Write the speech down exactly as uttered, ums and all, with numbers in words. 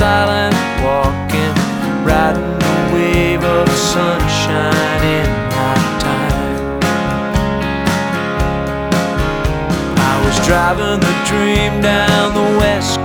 silent walking, riding the wave of sunshine in nighttime. I was driving the dream down the west